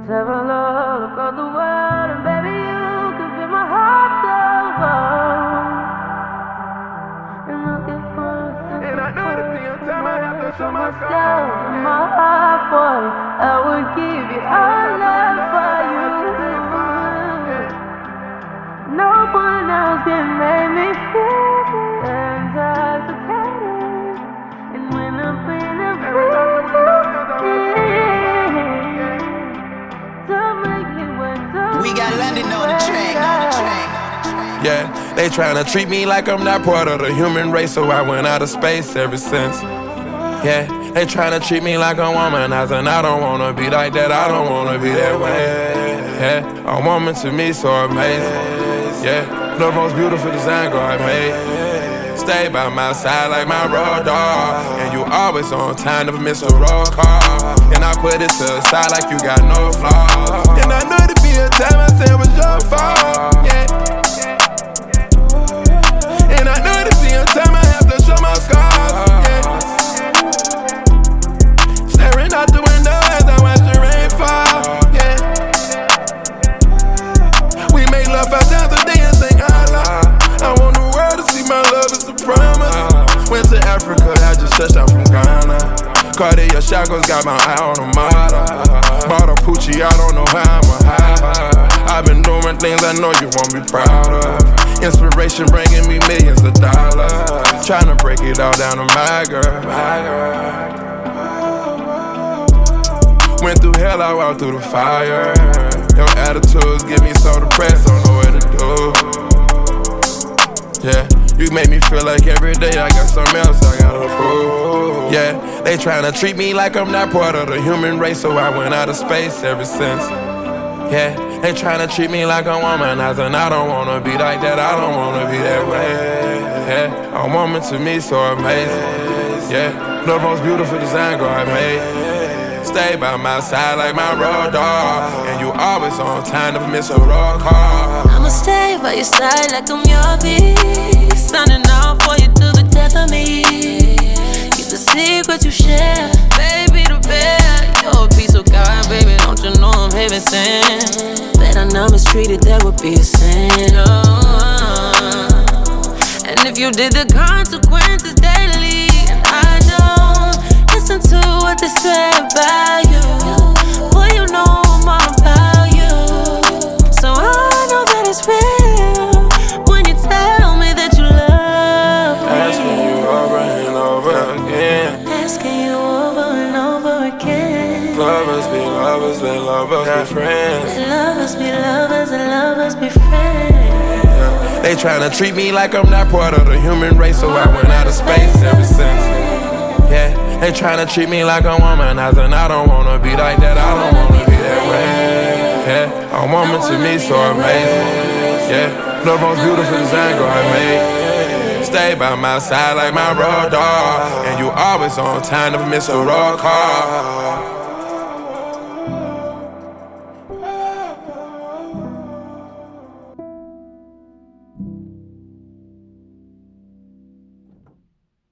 Travel all across the world, and baby, you can feel my heart go. And looking for And I know the damn time I have to show my love scars. in my heart for you. I would give you all love for you. No one else can make me feel intoxicated. And when I'm in a We got London on the track. Yeah, they tryna treat me like I'm not part of the human race, so I went out of space ever since. Yeah, they tryna treat me like a womanizer, and I don't wanna be like that, I don't wanna be that way. Yeah, a woman to me so amazing. Yeah, the most beautiful design girl I made. Stay by my side like my road dog, and you always on time, never miss a roll call. And I put it to the side like you got no flaws. And I know there'd be a time I said it was your fault. Yeah. And I know there'd be a time I have to show my scars. Yeah. Staring out the window as I watch the rain fall. Yeah. We make love 5 times a day and sing Allah. I want the world to see my love is a promise. Went to Africa, I just touched out from Ghana. Cartier shackles, got my eye on the model. Bought a Poochie, I don't know how I'ma hide. I've been doing things I know you won't be proud of. Inspiration bringing me millions of dollars. Tryna break it all down to my girl. Went through hell, I walked through the fire. Your attitudes get me so depressed, don't know what to do. Yeah, you make me feel like every day I got something else I gotta prove. Yeah, they tryna treat me like I'm not part of the human race, so I went out of space ever since. Yeah, they tryna treat me like a womanizer, and I don't wanna be like that, I don't wanna be that way. Yeah, a woman to me so amazing. Yeah, the most beautiful design girl I made. Stay by my side like my road dog, and you always on time, never miss a roll call. I'ma stay by your side like I'm your beast, signing out for you to the death of me. Keep the secrets you share, baby, the bear. You're a piece of God, baby, don't you know I'm heaven sent? Bet I know mistreated, that would be a sin. And if you did, the consequences daily. And I don't listen to what they say about you. Boy, you know I'm all about you. So I know that it's real when you tell me that you love me. Asking you over and over again. Asking you over and over again. Lovers be lovers, let lovers be friends. Let lovers be lovers and lovers be friends. Yeah. They tryna treat me like I'm not part of the human race, so I went out of space ever since. Yeah, they tryna treat me like a womanizer, and I don't wanna be like that, I don't wanna be that way. Yeah, a woman to me so amazing. Yeah, the most beautiful design girl I made. Stay by my side like my road dog, and you always on time, never miss a roll call.